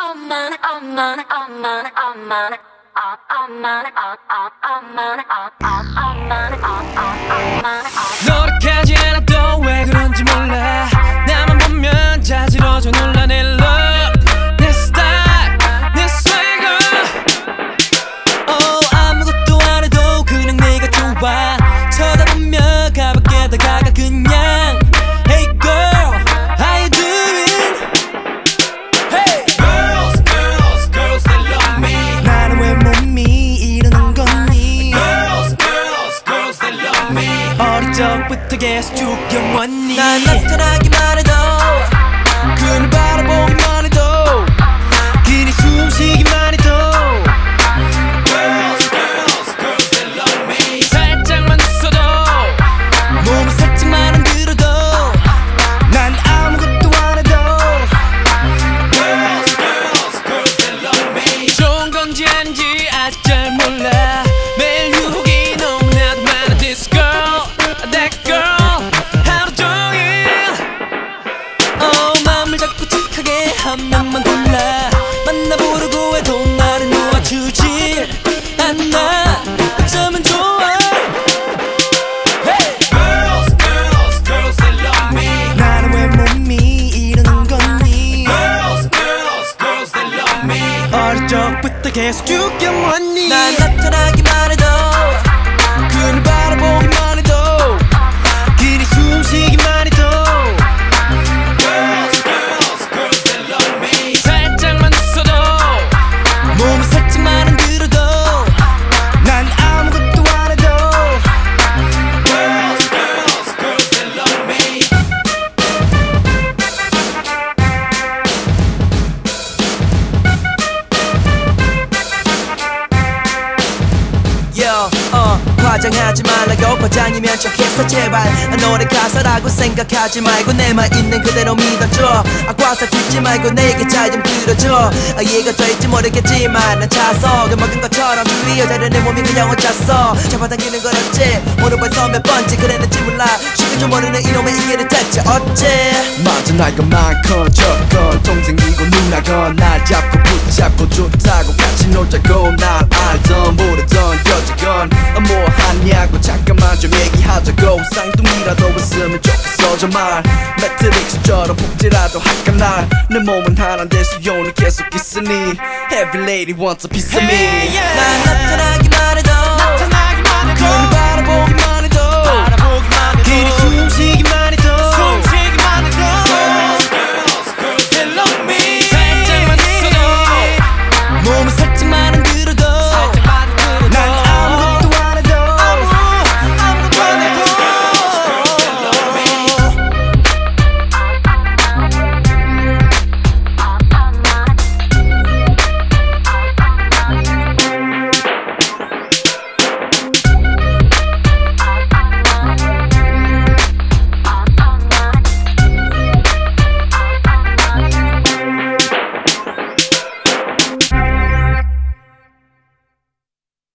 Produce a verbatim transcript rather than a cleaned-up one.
노력하지 않아도 왜 그런지 몰라. 나만 보면 자지러져 놀라. 내 love, 내 style, 내 swagger. Oh, 아무것도 안 해도 그냥 내가 좋아. 쳐다보면 가볍게 다가가 그냥. Hey girl, how you doing? Hey girls, girls, girls they love me. 나는 왜 몸이 이러는 거니? Girls, girls, girls they love me. 어릴 적부터 계속 쭉 영원히 난 나타나기만 해도 그를 바라보기만 해도 그니 숨쉬기만 해도 Girls, girls, girls they love me. 살짝만 웃어도 몸을 살짝만 흔들어도 난 아무것도 안 해도 Girls, girls, girls they love me. 좋은 건지 아닌지 아직 잘 몰라. 매일 유혹이 너무나도 많아. This girl, that girl, 하루 종일 Oh, 마음을 자꾸 착하게 한 명만 골라. 만나보려고 해도 나를 놓아주질 않아. 어쩌면 좋아. Hey! Girls, girls, girls they love me. 나는 왜 몸이 이러는 거니? Girls, girls, girls they love me. 어릴 적부터 계속 쭉 영원히 난 나타나기만 해도 그를 바라보기만 해도 그니 숨쉬기만 해도 Girls, girls, girls they love me. 살짝만 웃어도 몸을 살짝만 흔들어도 난 아무것도 안 해도 Girls, girls, girls they love me. Yo, 어, 과장하지 말라고. 과장이면 척했어 제발. 노래 가사라고 생각하지 말고 내만 있는 그대로 믿어줘. 악과사 듣지 말고 내게 잘 좀 들어줘. 아, 이해가 될지 모르겠지만 난 차석을 먹은 것처럼 주위에 다른 내 몸이 그냥 얹혔어. 잡아당기는 건 어째 오늘 벌써 몇 번째 그랬는지 몰라. 쉽게 좀 모르는 이놈의 이해를 대체 어째. 맞아 나이가 많건 적건 동생이고 누나건 날 잡고 붙잡고 좋다고 같이 놀자고 날 알던 모르던 여자건 뭐 하냐고 잠깐만 좀 얘기하자고. 쌍둥이라도 있으면 좋겠어 정말. 매트릭스처럼 복제라도 할까 날. 내 몸은 하나인데 수요는 계속 있으니 Every lady wants a piece of me. Hey, yeah. 난 나타나기만 해도 나타나기만 해도 그를 바라보기만 해도 바라보기만 해도 그니 숨쉬기만